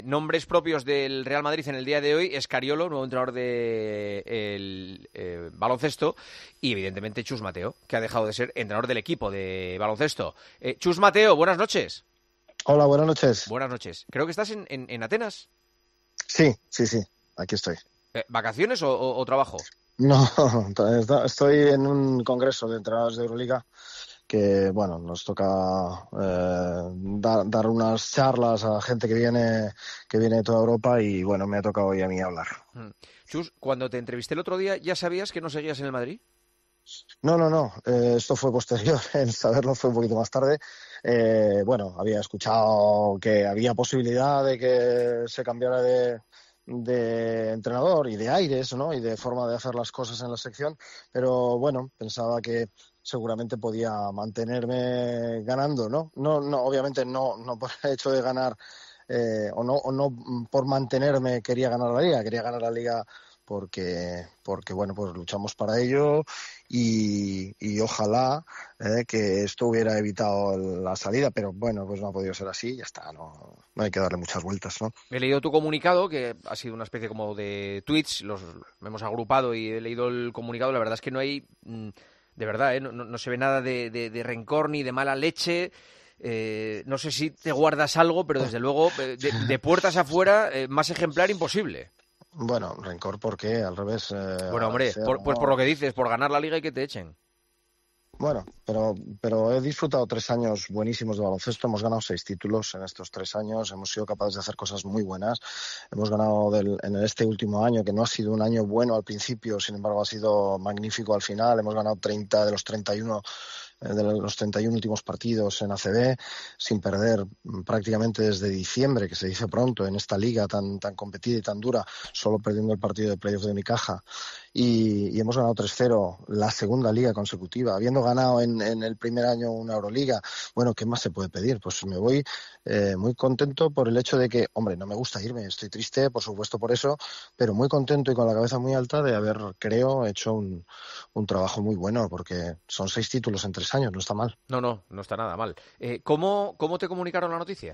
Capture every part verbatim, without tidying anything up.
Nombres propios del Real Madrid en el día de hoy: Escariolo, nuevo entrenador de el, eh, baloncesto, y evidentemente Chus Mateo, que ha dejado de ser entrenador del equipo de baloncesto. Eh, Chus Mateo, buenas noches. Hola, buenas noches. Buenas noches. Creo que estás en, en, en Atenas. Sí, sí, sí, aquí estoy. Eh, ¿Vacaciones o, o, o trabajo? No, estoy en un congreso de entrenadores de Euroliga que, bueno, nos toca eh, dar, dar unas charlas a gente que viene que viene de toda Europa y, bueno, me ha tocado hoy a mí hablar. Chus, cuando te entrevisté el otro día, ¿ya sabías que no seguías en el Madrid? No, no, no, eh, esto fue posterior, el saberlo fue un poquito más tarde. Eh, bueno, había escuchado que había posibilidad de que se cambiara de, de entrenador y de aires, ¿no? Y de forma de hacer las cosas en la sección, pero bueno, pensaba que seguramente podía mantenerme ganando, ¿no? No, no, obviamente no, no por el hecho de ganar eh, o no, o no por mantenerme quería ganar la liga, quería ganar la liga porque, porque bueno, pues luchamos para ello y, y ojalá eh, que esto hubiera evitado la salida, pero bueno, pues no ha podido ser así, ya está, no, no hay que darle muchas vueltas, ¿no? He leído tu comunicado, que ha sido una especie como de tweets, los hemos agrupado y he leído el comunicado. La verdad es que no hay, de verdad, ¿eh? no, no, no se ve nada de, de, de rencor ni de mala leche. Eh, no sé si te guardas algo, pero desde luego, de, de puertas afuera, eh, más ejemplar imposible. Bueno, rencor, ¿por qué? Al revés. Eh, Bueno, hombre, agradecer, por, pues por ¿no? lo que dices, por ganar la liga y que te echen. Bueno, pero, pero he disfrutado tres años buenísimos de baloncesto. Hemos ganado seis títulos en estos tres años. Hemos sido capaces de hacer cosas muy buenas. Hemos ganado del, en este último año, que no ha sido un año bueno al principio, sin embargo ha sido magnífico al final. Hemos ganado treinta de los treinta y uno de los treinta y uno últimos partidos en A C B, sin perder prácticamente desde diciembre, que se dice pronto, en esta liga tan, tan competida y tan dura, solo perdiendo el partido de playoff de Unicaja. Y, y hemos ganado tres cero la segunda liga consecutiva, habiendo ganado en, en el primer año una Euroliga. Bueno, ¿qué más se puede pedir? Pues me voy eh, muy contento por el hecho de que, hombre, no me gusta irme, estoy triste, por supuesto, por eso, pero muy contento y con la cabeza muy alta de haber, creo, hecho un, un trabajo muy bueno, porque son seis títulos en tres años, no está mal. No, no, no está nada mal. Eh, ¿cómo, ¿Cómo te comunicaron la noticia?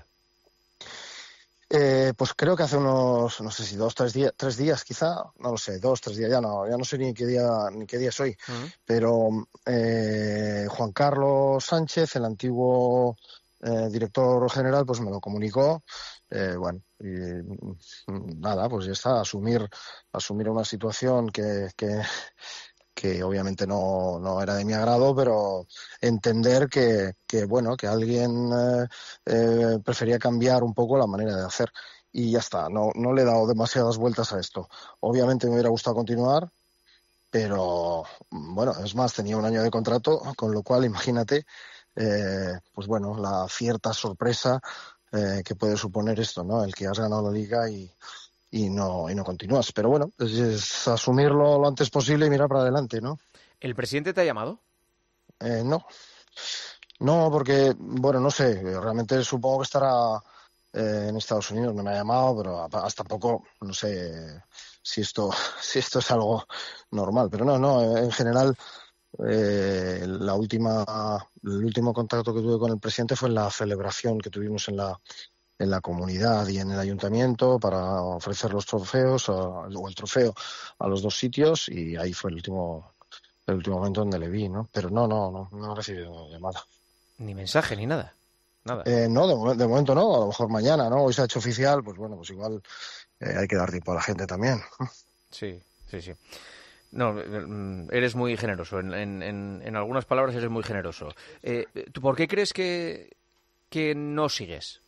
Eh, pues creo que hace unos, no sé si dos, tres días, tres días quizá, no lo sé, dos, tres días, ya no, ya no sé ni qué día, ni qué día soy, Uh-huh. pero eh, Juan Carlos Sánchez, el antiguo eh, director general, pues me lo comunicó, eh, bueno, y nada, pues ya está, asumir, asumir una situación que, que que obviamente no, no era de mi agrado, pero entender que, que bueno, que alguien eh, eh, prefería cambiar un poco la manera de hacer. Y ya está, no, no le he dado demasiadas vueltas a esto. Obviamente me hubiera gustado continuar, pero bueno, es más, tenía un año de contrato, con lo cual imagínate, eh, pues bueno, la cierta sorpresa eh, que puede suponer esto, ¿no? El que has ganado la liga y, y no, y no continúas. Pero bueno, es, es asumirlo lo antes posible y mirar para adelante, ¿no? ¿El presidente te ha llamado? Eh, no, no, porque, bueno, no sé, realmente supongo que estará eh, en Estados Unidos, no me ha llamado, pero hasta poco, no sé si esto, si esto es algo normal, pero no, no, en general, eh, la última, el último contacto que tuve con el presidente fue en la celebración que tuvimos en la, en la comunidad y en el ayuntamiento para ofrecer los trofeos, o el trofeo a los dos sitios, y ahí fue el último, el último momento donde le vi, ¿no? Pero no, no, no, no he recibido llamada. Ni mensaje, ni nada. Nada. Eh, no, de, mo- de momento no, a lo mejor mañana, ¿no? Hoy se ha hecho oficial, pues bueno, pues igual eh, hay que dar tiempo a la gente también. Sí, sí, sí. No, eh, eres muy generoso. En, en, en, en algunas palabras eres muy generoso. Eh, ¿tú por qué crees que, que no sigues?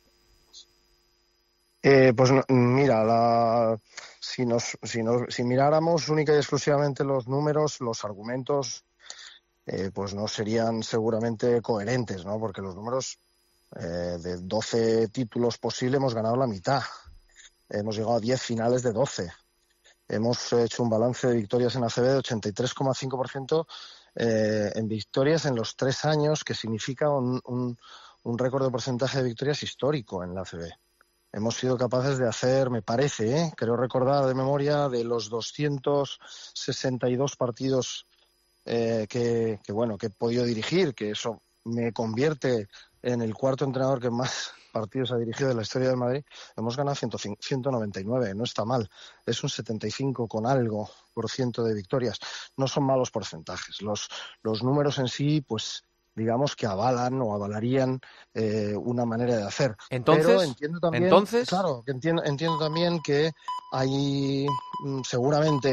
Eh, pues no- mira, la, si, nos, si, nos, si miráramos única y exclusivamente los números, los argumentos, eh, pues no serían seguramente coherentes, ¿no? Porque los números eh, de doce títulos posibles hemos ganado la mitad. Hemos llegado a diez finales de doce. Hemos hecho un balance de victorias en A C B de ochenta y tres coma cinco por ciento eh, en victorias en los tres años, que significa un, un, un récord de porcentaje de victorias histórico en la A C B. Hemos sido capaces de hacer, me parece, ¿eh? creo recordar de memoria, de los doscientos sesenta y dos partidos eh, que, que, bueno, que he podido dirigir, que eso me convierte en el cuarto entrenador que más partidos ha dirigido de la historia del Madrid, hemos ganado ciento noventa y nueve, no está mal, es un setenta y cinco con algo por ciento de victorias, no son malos porcentajes, los, los números en sí, pues digamos que avalan o avalarían eh, una manera de hacer. Entonces, pero entiendo también, entonces... claro, que entiendo, entiendo también que hay mm, seguramente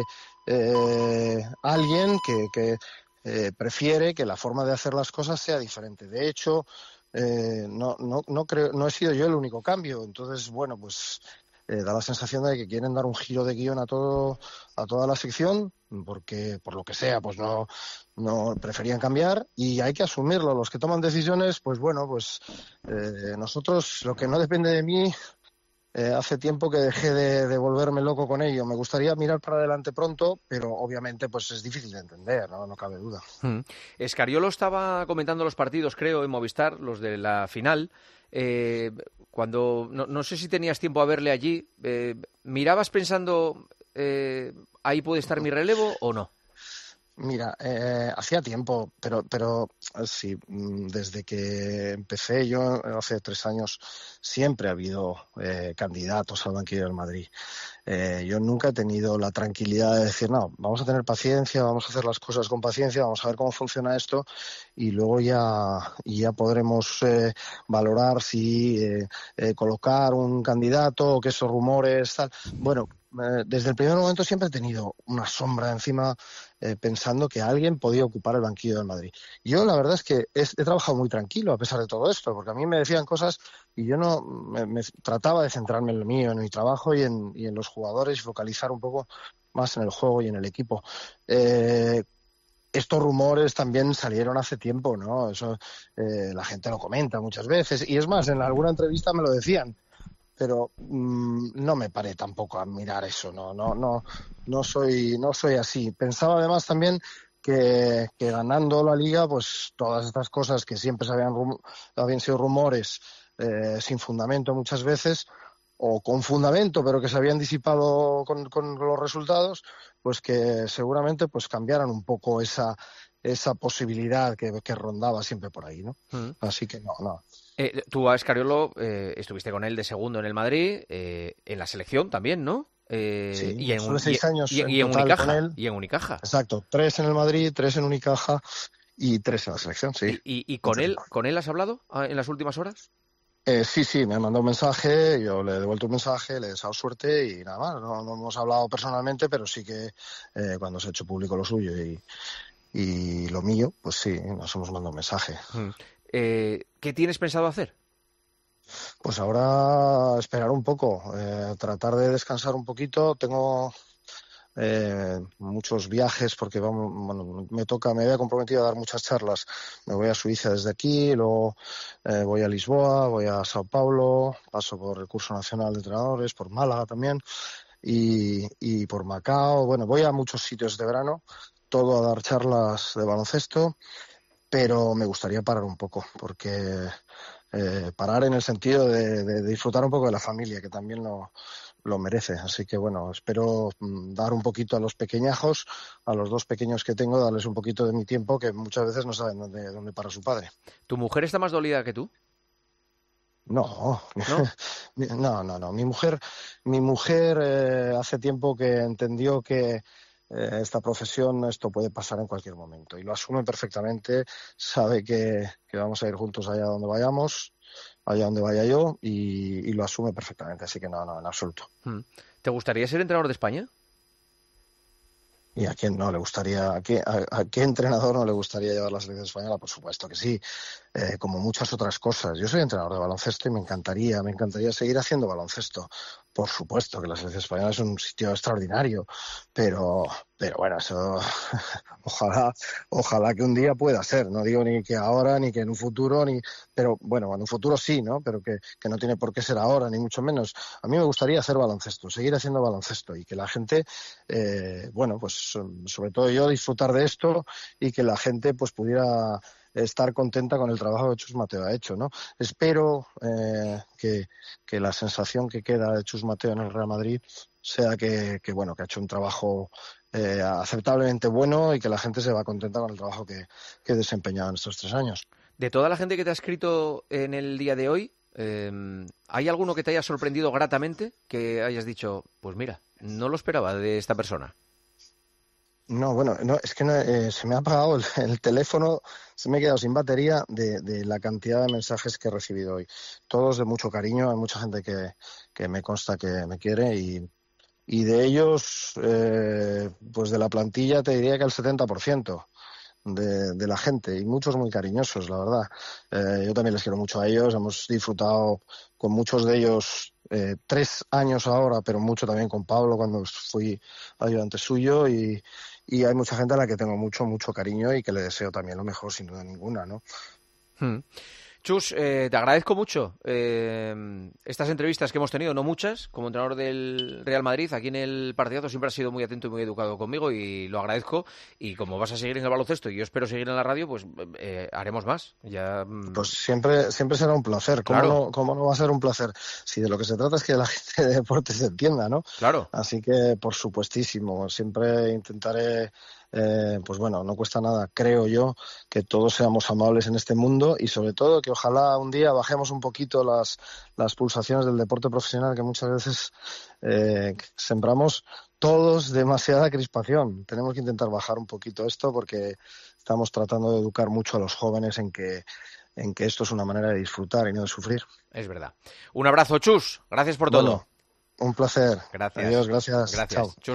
eh, alguien que, que eh, prefiere que la forma de hacer las cosas sea diferente. De hecho, eh, no, no, no creo, no he sido yo el único cambio. Entonces, bueno, pues eh, da la sensación de que quieren dar un giro de guión a todo, a toda la sección, porque por lo que sea, pues no, no preferían cambiar y hay que asumirlo. Los que toman decisiones, pues bueno, pues eh, nosotros, lo que no depende de mí, Eh, hace tiempo que dejé de, de volverme loco con ello. Me gustaría mirar para adelante pronto, pero obviamente pues es difícil de entender, no, no cabe duda. Mm. Escariolo estaba comentando los partidos, creo, en Movistar, los de la final. Eh, cuando no, no sé si tenías tiempo a verle allí, eh, ¿mirabas pensando eh, ahí puede estar mi relevo o no? Mira, eh, hacía tiempo, pero, pero sí, desde que empecé yo hace tres años siempre ha habido eh, candidatos al banquillo del Madrid. Eh, yo nunca he tenido la tranquilidad de decir, no, vamos a tener paciencia, vamos a hacer las cosas con paciencia, vamos a ver cómo funciona esto y luego ya, ya podremos eh, valorar si eh, eh, colocar un candidato o que esos rumores, tal. Bueno, eh, desde el primer momento siempre he tenido una sombra encima eh, pensando que alguien podía ocupar el banquillo del Madrid. Yo la verdad es que he, he trabajado muy tranquilo a pesar de todo esto, porque a mí me decían cosas y yo no me, me trataba de centrarme en lo mío, en mi trabajo y en, y en los jugadores y focalizar un poco más en el juego y en el equipo. Eh, estos rumores también salieron hace tiempo, ¿no? Eso eh, la gente lo comenta muchas veces y es más, en alguna entrevista me lo decían, pero mmm, no me paré tampoco a mirar eso, no, no, no, no soy, no soy así. Pensaba además también que, que ganando la Liga, pues todas estas cosas que siempre se habían, rum- habían sido rumores eh, sin fundamento muchas veces, o con fundamento, pero que se habían disipado con, con los resultados, pues que seguramente pues cambiaran un poco esa esa posibilidad que, que rondaba siempre por ahí, ¿no? Mm. Así que no, no. Eh, tú a Escariolo eh, estuviste con él de segundo en el Madrid, eh, en la selección también, ¿no? Eh, Sí, y, en, estuve un- y, seis años y- en y en total con Unicaja, él. y en Unicaja. Exacto, tres en el Madrid, tres en Unicaja y tres en la selección, sí. ¿Y, y, y con Mucho él, tiempo. con él has hablado ah, en las últimas horas? Eh, sí, sí, me mandó un mensaje, yo le he devuelto un mensaje, le he deseado suerte y nada más. No, no hemos hablado personalmente, pero sí que eh, cuando se ha hecho público lo suyo y, y lo mío, pues sí, nos hemos mandado un mensaje. Mm. Eh, ¿qué tienes pensado hacer? Pues ahora esperar un poco, eh, tratar de descansar un poquito. Tengo eh, muchos viajes porque vamos, bueno, me toca, me había comprometido a dar muchas charlas. Me voy a Suiza desde aquí, luego eh, voy a Lisboa, voy a Sao Paulo, paso por el Curso Nacional de Entrenadores, por Málaga también y, y por Macao. Bueno, voy a muchos sitios de verano, todo a dar charlas de baloncesto, pero me gustaría parar un poco porque eh, parar en el sentido de, de disfrutar un poco de la familia, que también lo, lo merece. Así que bueno, espero mm, dar un poquito a los pequeñajos, a los dos pequeños que tengo, darles un poquito de mi tiempo, que muchas veces no saben dónde, dónde para su padre. ¿Tu mujer está más dolida que tú? No, ¿No? no, no, no. Mi mujer, mi mujer eh, hace tiempo que entendió que eh, esta profesión, esto puede pasar en cualquier momento y lo asume perfectamente. Sabe que, que vamos a ir juntos allá donde vayamos, allá donde vaya yo y, y lo asume perfectamente. Así que no, no, en absoluto. Mm. ¿Te gustaría ser entrenador de España? ¿Y a quién no le gustaría, a qué, a, a qué entrenador no le gustaría llevar la selección española? Por supuesto que sí, eh, como muchas otras cosas. Yo soy entrenador de baloncesto y me encantaría, me encantaría seguir haciendo baloncesto. Por supuesto que la selección española es un sitio extraordinario, pero, pero bueno, eso ojalá, ojalá que un día pueda ser. No digo ni que ahora, ni que en un futuro, ni, pero bueno, en un futuro sí, ¿no? Pero que, que no tiene por qué ser ahora, ni mucho menos. A mí me gustaría hacer baloncesto, seguir haciendo baloncesto y que la gente, eh, bueno, pues sobre todo yo disfrutar de esto y que la gente pues pudiera estar contenta con el trabajo que Chus Mateo ha hecho, ¿no? Espero eh, que, que la sensación que queda de Chus Mateo en el Real Madrid sea que, que bueno, que ha hecho un trabajo eh, aceptablemente bueno y que la gente se va contenta con el trabajo que, que he desempeñado en estos tres años. De toda la gente que te ha escrito en el día de hoy, eh, ¿hay alguno que te haya sorprendido gratamente? Que hayas dicho, pues mira, no lo esperaba de esta persona. No, bueno, no, es que no, eh, se me ha apagado el, el teléfono, se me ha quedado sin batería de, de la cantidad de mensajes que he recibido hoy. Todos de mucho cariño, hay mucha gente que, que me consta que me quiere y, y de ellos, eh, pues de la plantilla te diría que el setenta por ciento de, de la gente y muchos muy cariñosos, la verdad. Eh, yo también les quiero mucho a ellos, hemos disfrutado con muchos de ellos eh, tres años ahora, pero mucho también con Pablo cuando fui ayudante suyo y, y hay mucha gente a la que tengo mucho, mucho cariño y que le deseo también lo mejor, sin duda ninguna, ¿no? Hmm. Chus, eh, te agradezco mucho eh, estas entrevistas que hemos tenido, no muchas, como entrenador del Real Madrid. Aquí en el Partidazo siempre has sido muy atento y muy educado conmigo y lo agradezco. Y como vas a seguir en el baloncesto y yo espero seguir en la radio, pues eh, haremos más. Ya, pues siempre siempre será un placer. ¿Cómo, claro. no, ¿Cómo no va a ser un placer? Si de lo que se trata es que la gente de deporte se entienda, ¿no? Claro. Así que, por supuestísimo, siempre intentaré... Eh, pues bueno, no cuesta nada, creo yo, que todos seamos amables en este mundo y sobre todo que ojalá un día bajemos un poquito las, las pulsaciones del deporte profesional, que muchas veces eh, sembramos todos demasiada crispación. Tenemos que intentar bajar un poquito esto porque estamos tratando de educar mucho a los jóvenes en que, en que esto es una manera de disfrutar y no de sufrir. Es verdad. Un abrazo, Chus. Gracias por bueno, todo. Un placer. Gracias. Adiós, gracias. Gracias. Chao. Chus